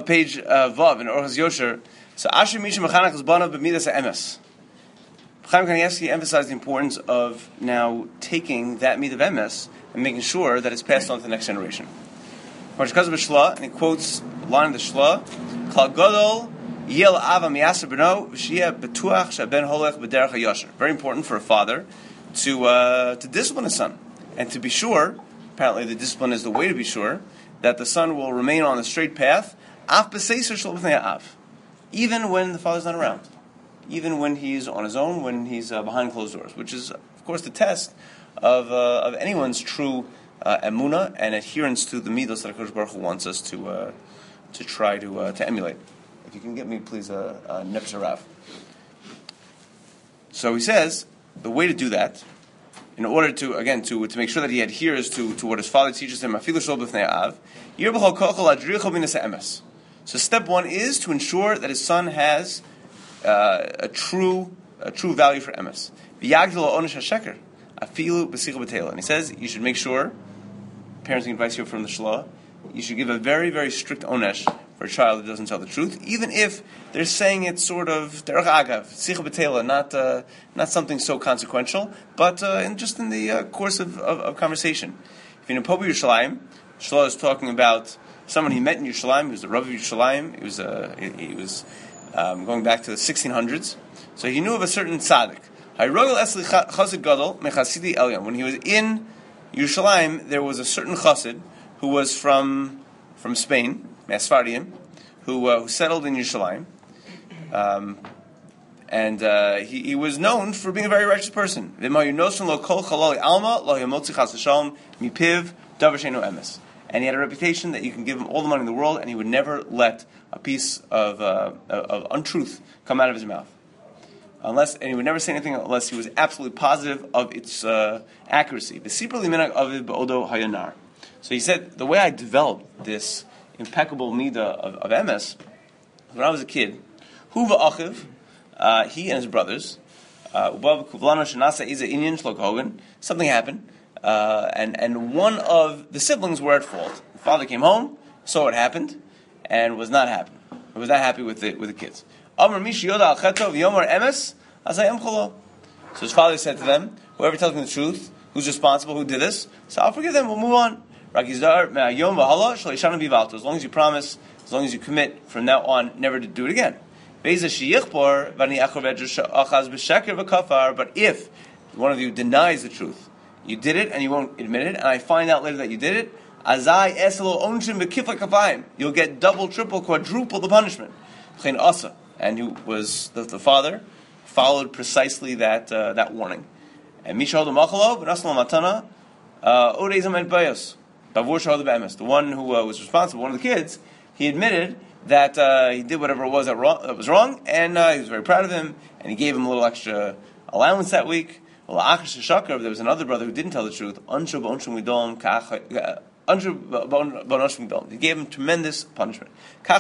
of page Vav in Orchos Yosher. So Asher Mishim Mechanach Zbanav B'midas HaEmes. Chaim Kanievsky emphasized the importance of now taking that midah of emes and making sure that it's passed on to the next generation. And he quotes a line of the Shla, Kal Gadol Yel Ava Miyaser B'no V'shiyeh Betuach Shaben Holech B'derech HaYosher. Very important for a father to discipline his son and to be sure. Apparently, the discipline is the way to be sure that the son will remain on the straight path, Af B'Seiser Shel B'nei Av, even when the father's not around. Even when he's on his own, when he's behind closed doors, which is, of course, the test of anyone's true emunah and adherence to the midos that HaKadosh Baruch Hu wants us to try to emulate. If you can get me, please, Nefesh Rav. So he says the way to do that, in order to make sure that he adheres to what his father teaches him, Afilu Shel B'nei Av, Yir B'chol Kochel Adricho B'Midas HaEmes. So step one is to ensure that his son has a true value for emes. And he says you should make sure, parenting advice here from the Shla, you should give a very, very strict onesh for a child that doesn't tell the truth, even if they're saying it sort of derech agav, sicha b'teila, not something so consequential, but in the course of conversation. If you're in Pobu Yerushalayim, Shla is talking about someone he met in Yerushalayim. He was the Rav of Yerushalayim. He was going back to the 1600s. So he knew of a certain tzaddik. When he was in Yerushalayim, there was a certain chassid who was from Spain, Masfardiim, who settled in Yerushalayim. And he was known for being a very righteous person. And he had a reputation that you can give him all the money in the world, and he would never let a piece of untruth come out of his mouth, and he would never say anything unless he was absolutely positive of its accuracy. So he said, the way I developed this impeccable midah of emes, when I was a kid, Huva Achiv, he and his brothers, something happened. And one of the siblings were at fault. The father came home, saw what happened, and was not happy. He was not happy with the kids. So his father said to them, whoever tells me the truth, who's responsible, who did this, so I'll forgive them, we'll move on. As long as you promise, as long as you commit from now on never to do it again. But if one of you denies the truth, you did it and you won't admit it, and I find out later that you did it, you'll get double, triple, quadruple the punishment. And who was the father followed precisely that warning. And the one who was responsible, one of the kids, he admitted that he did whatever it was that was wrong, and he was very proud of him, and he gave him a little extra allowance that week. Well, there was another brother who didn't tell the truth. He gave him tremendous punishment. So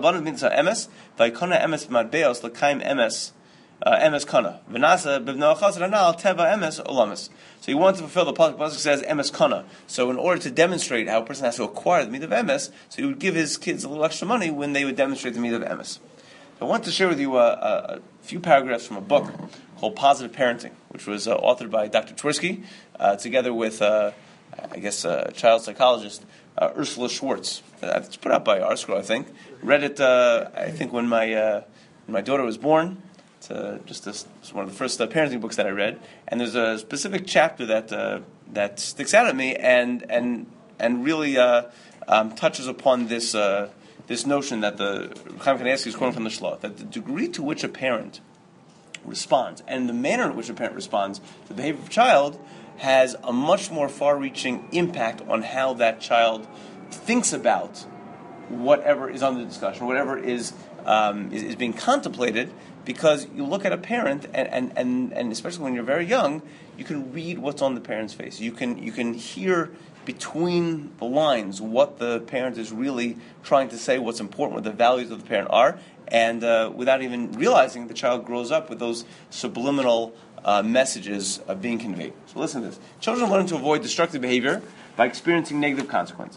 he wanted to fulfill the pasuk says emes kana. So in order to demonstrate how a person has to acquire the midah of emes, so he would give his kids a little extra money when they would demonstrate the midah of emes. I want to share with you a few paragraphs from a book called Positive Parenting, which was authored by Dr. Twersky, together with, a child psychologist, Ursula Schwartz. It's put out by ArtScroll, I think. Read it, I think, when my daughter was born. It's one of the first parenting books that I read. And there's a specific chapter that sticks out at me and really touches upon this notion that the Chaim Kanievsky is quoting from the Shla, that the degree to which a parent responds and the manner in which a parent responds to the behavior of a child has a much more far-reaching impact on how that child thinks about whatever is under discussion, whatever is being contemplated, because you look at a parent and especially when you're very young, you can read what's on the parent's face. You can hear between the lines what the parent is really trying to say, what's important, what the values of the parent are, and without even realizing, the child grows up with those subliminal messages being conveyed. So listen to this. Children learn to avoid destructive behavior by experiencing negative consequences.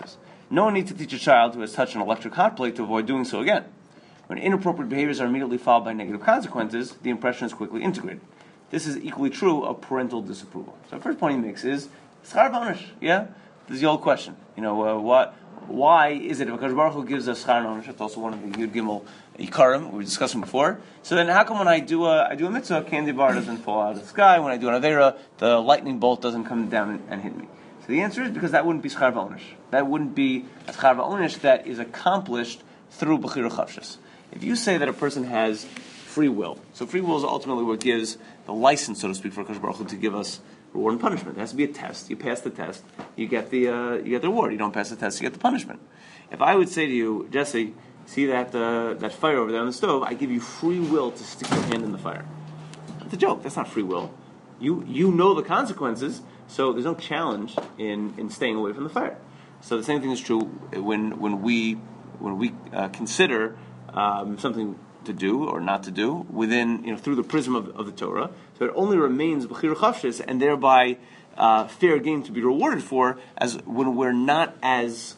No one needs to teach a child who has touched an electric hot plate to avoid doing so again. When inappropriate behaviors are immediately followed by negative consequences, the impression is quickly integrated. This is equally true of parental disapproval. So the first point he makes is, schar v'onish, yeah? This is the old question. Why is it if HaKadosh Baruch Hu gives us schar v'onish? It's also one of the Yud Gimel Ikarim we were discussing before. So then how come when I do a mitzvah, candy bar doesn't fall out of the sky? When I do an Aveira, the lightning bolt doesn't come down and hit me? So the answer is because that wouldn't be schar v'onish. That wouldn't be a schar v'onish that is accomplished through b'chira chavshus. If you say that a person has free will, so free will is ultimately what gives the license, so to speak, for HaKadosh Baruch Hu to give us reward and punishment. There has to be a test. You pass the test, you get the reward. You don't pass the test, you get the punishment. If I would say to you, Jesse, see that fire over there on the stove, I give you free will to stick your hand in the fire. That's a joke. That's not free will. You know the consequences, so there's no challenge in staying away from the fire. So the same thing is true when we consider something to do or not to do within, through the prism of the Torah. So it only remains b'chira chavshis and thereby fair game to be rewarded for, as when we're not as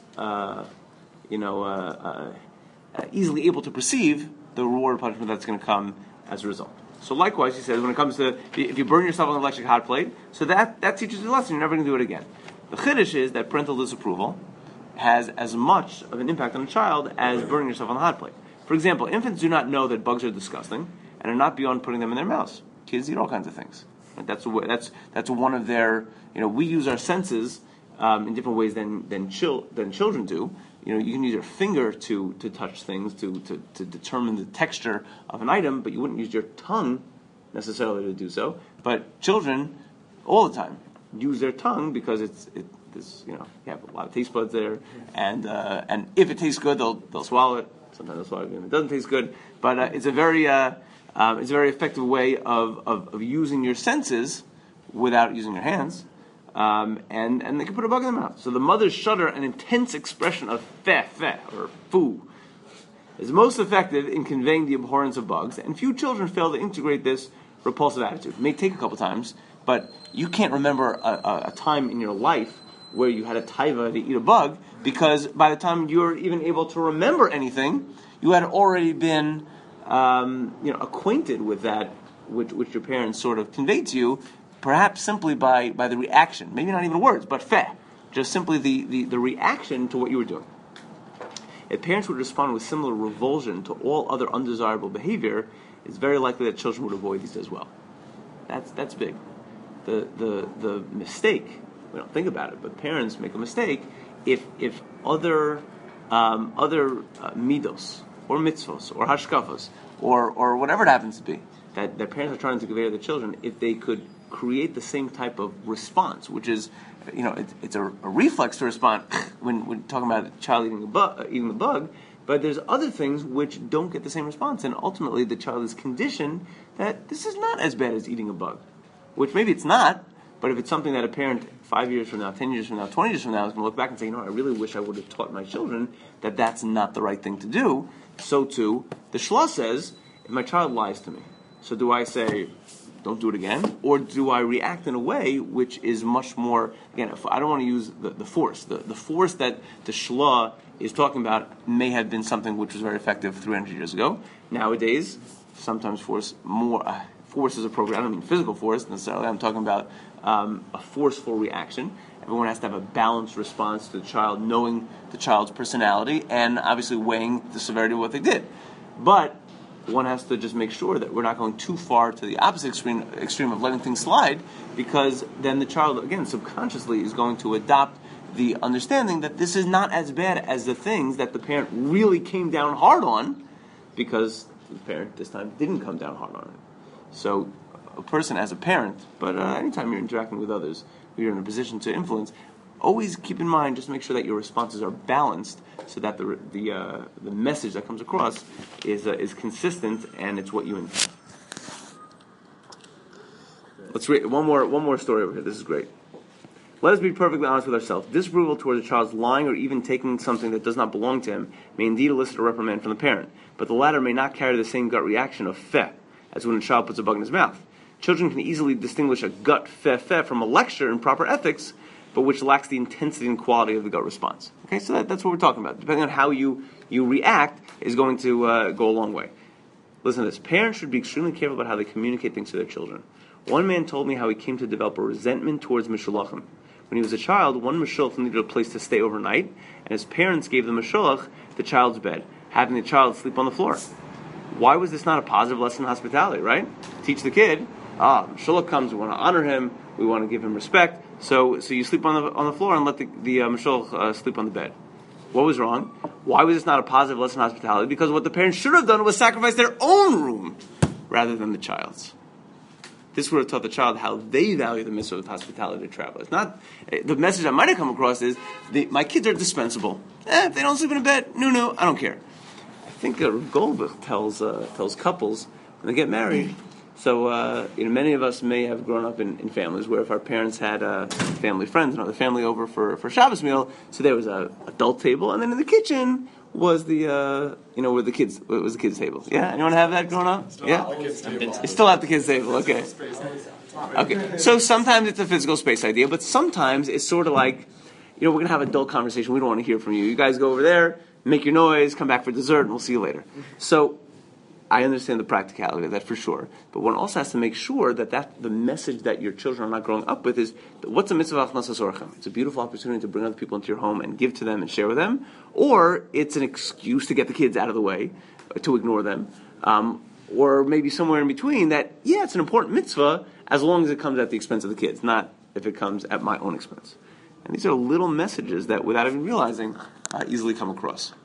easily able to perceive the reward or punishment that's going to come as a result. So likewise, he says, when it comes to if you burn yourself on an electric hot plate, so that teaches you a lesson. You're never going to do it again. The chiddush is that parental disapproval has as much of an impact on a child as burning yourself on a hot plate. For example, infants do not know that bugs are disgusting and are not beyond putting them in their mouths. Kids eat all kinds of things. That's one of their. We use our senses in different ways than children do. You can use your finger to touch things to determine the texture of an item, but you wouldn't use your tongue necessarily to do so. But children, all the time, use their tongue because you have a lot of taste buds there, and if it tastes good, they'll swallow it. Sometimes they'll swallow it if it doesn't taste good. But it's a very effective way of using your senses without using your hands. And they can put a bug in their mouth. So the mother's shudder, an intense expression of feh, or foo, is most effective in conveying the abhorrence of bugs, and few children fail to integrate this repulsive attitude. It may take a couple times, but you can't remember a time in your life where you had a taiva to eat a bug, because by the time you were even able to remember anything, you had already been acquainted with that, which your parents sort of conveyed to you, perhaps simply by the reaction, maybe not even words, but feh, just simply the reaction to what you were doing. If parents would respond with similar revulsion to all other undesirable behavior, it's very likely that children would avoid these as well. That's big. The mistake, we don't think about it, but parents make a mistake if other midos or mitzvos or hashkafos or whatever it happens to be that their parents are trying to convey to their children, if they could create the same type of response, which is, it's a reflex to respond when talking about a child eating the bug, but there's other things which don't get the same response, and ultimately the child is conditioned that this is not as bad as eating a bug, which maybe it's not, but if it's something that a parent 5 years from now, 10 years from now, 20 years from now is going to look back and say, I really wish I would have taught my children that that's not the right thing to do, so too, the Shla says, if my child lies to me, so do I say, don't do it again, or do I react in a way which is much more, again, I don't want to use the force. The force that the Shla is talking about may have been something which was very effective 300 years ago. Nowadays, sometimes force is appropriate. I don't mean physical force necessarily. I'm talking about a forceful reaction. Everyone has to have a balanced response to the child, knowing the child's personality, and obviously weighing the severity of what they did. But one has to just make sure that we're not going too far to the opposite extreme of letting things slide, because then the child, again, subconsciously is going to adopt the understanding that this is not as bad as the things that the parent really came down hard on, because the parent this time didn't come down hard on it. So a person as a parent, but anytime you're interacting with others, you're in a position to influence, always keep in mind, just make sure that your responses are balanced, so that the message that comes across is consistent and it's what you intend. Let's read one more story over here. This is great. Let us be perfectly honest with ourselves. Disapproval towards a child's lying or even taking something that does not belong to him may indeed elicit a reprimand from the parent, but the latter may not carry the same gut reaction of feh as when a child puts a bug in his mouth. Children can easily distinguish a gut feh from a lecture in proper ethics but which lacks the intensity and quality of the gut response. Okay, so that's what we're talking about. Depending on how you react is going to go a long way. Listen to this. Parents should be extremely careful about how they communicate things to their children. One man told me how he came to develop a resentment towards Mishulachim. When he was a child, one Mishulach needed a place to stay overnight, and his parents gave the Mishulach the child's bed, having the child sleep on the floor. Why was this not a positive lesson in hospitality, right? Teach the kid, Mishulach comes, we want to honor him, we want to give him respect, so you sleep on the floor and let the Mishulach sleep on the bed. What was wrong? Why was this not a positive lesson in hospitality? Because what the parents should have done was sacrifice their own room rather than the child's. This would have taught the child how they value the mitzvah of hospitality to travelers. Not the message I might have come across is my kids are dispensable. If they don't sleep in a bed, no, I don't care. I think Goldberg tells couples when they get married. So many of us may have grown up in families where if our parents had family friends, the family over for Shabbos meal, so there was a adult table, and then in the kitchen was where the kids was the kids table. Yeah, anyone have that growing up? It's still at the kids table. Okay. Okay. So sometimes it's a physical space idea, but sometimes it's sort of like, we're gonna have adult conversation. We don't want to hear from you. You guys go over there, make your noise, come back for dessert, and we'll see you later. So I understand the practicality of that for sure, but one also has to make sure that the message that your children are not growing up with is, what's a mitzvah achnasas orchem? It's a beautiful opportunity to bring other people into your home and give to them and share with them, or it's an excuse to get the kids out of the way, to ignore them, or maybe somewhere in between that, it's an important mitzvah as long as it comes at the expense of the kids, not if it comes at my own expense. And these are little messages that, without even realizing, easily come across.